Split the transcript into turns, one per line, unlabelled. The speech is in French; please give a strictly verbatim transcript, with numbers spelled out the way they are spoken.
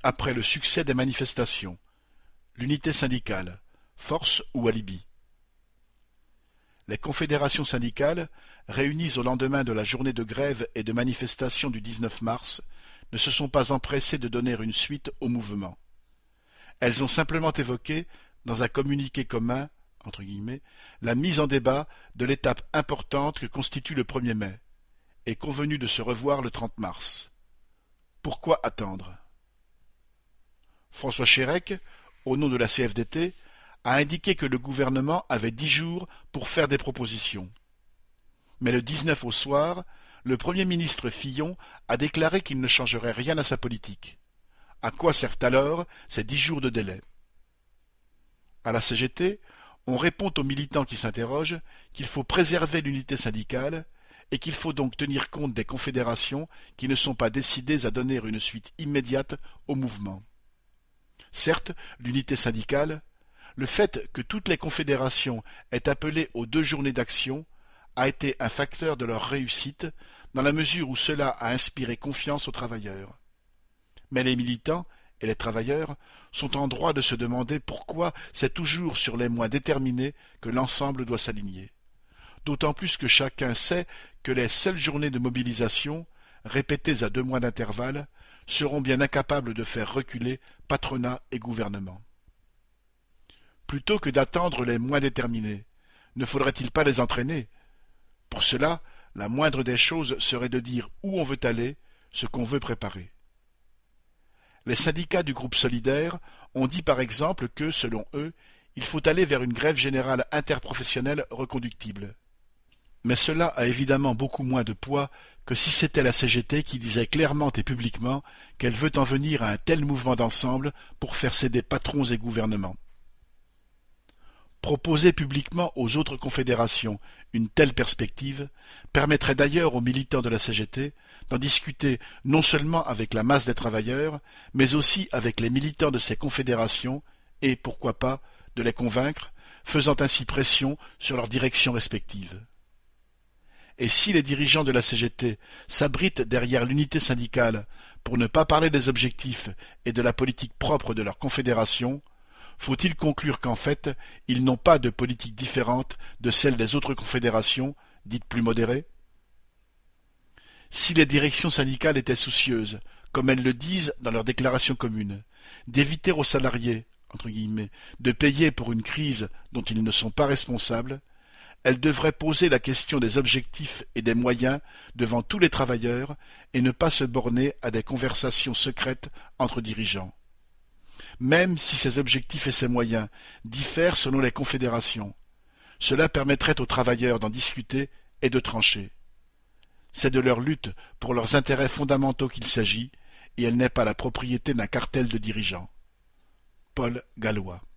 Après le succès des manifestations, l'unité syndicale, force ou alibi? Les confédérations syndicales, réunies au lendemain de la journée de grève et de manifestation du dix-neuf mars, ne se sont pas empressées de donner une suite au mouvement. Elles ont simplement évoqué, dans un communiqué commun, entre guillemets, la mise en débat de l'étape importante que constitue le premier mai, et convenu de se revoir le trente mars. Pourquoi attendre? François Chérec, au nom de la C F D T, a indiqué que le gouvernement avait dix jours pour faire des propositions. Mais le dix-neuf au soir, le Premier ministre Fillon a déclaré qu'il ne changerait rien à sa politique. À quoi servent alors ces dix jours de délai? À la C G T, on répond aux militants qui s'interrogent qu'il faut préserver l'unité syndicale et qu'il faut donc tenir compte des confédérations qui ne sont pas décidées à donner une suite immédiate au mouvement. Certes, l'unité syndicale, le fait que toutes les confédérations aient appelé aux deux journées d'action a été un facteur de leur réussite dans la mesure où cela a inspiré confiance aux travailleurs. Mais les militants et les travailleurs sont en droit de se demander pourquoi c'est toujours sur les moins déterminés que l'ensemble doit s'aligner. D'autant plus que chacun sait que les seules journées de mobilisation, répétées à deux mois d'intervalle, seront bien incapables de faire reculer patronat et gouvernement. Plutôt que d'attendre les moins déterminés, ne faudrait-il pas les entraîner? Pour cela, la moindre des choses serait de dire où on veut aller, ce qu'on veut préparer. Les syndicats du groupe solidaire ont dit par exemple que, selon eux, il faut aller vers une grève générale interprofessionnelle reconductible. Mais cela a évidemment beaucoup moins de poids que si c'était la C G T qui disait clairement et publiquement qu'elle veut en venir à un tel mouvement d'ensemble pour faire céder patrons et gouvernements. Proposer publiquement aux autres confédérations une telle perspective permettrait d'ailleurs aux militants de la C G T d'en discuter non seulement avec la masse des travailleurs, mais aussi avec les militants de ces confédérations et, pourquoi pas, de les convaincre, faisant ainsi pression sur leurs directions respectives. Et si les dirigeants de la C G T s'abritent derrière l'unité syndicale pour ne pas parler des objectifs et de la politique propre de leur confédération, faut-il conclure qu'en fait, ils n'ont pas de politique différente de celle des autres confédérations, dites plus modérées? Si les directions syndicales étaient soucieuses, comme elles le disent dans leur déclaration commune, d'éviter aux salariés, entre guillemets, de payer pour une crise dont ils ne sont pas responsables, elles devraient poser la question des objectifs et des moyens devant tous les travailleurs et ne pas se borner à des conversations secrètes entre dirigeants. Même si ces objectifs et ces moyens diffèrent selon les confédérations, cela permettrait aux travailleurs d'en discuter et de trancher. C'est de leur lutte pour leurs intérêts fondamentaux qu'il s'agit, et elle n'est pas la propriété d'un cartel de dirigeants. Paul Gallois.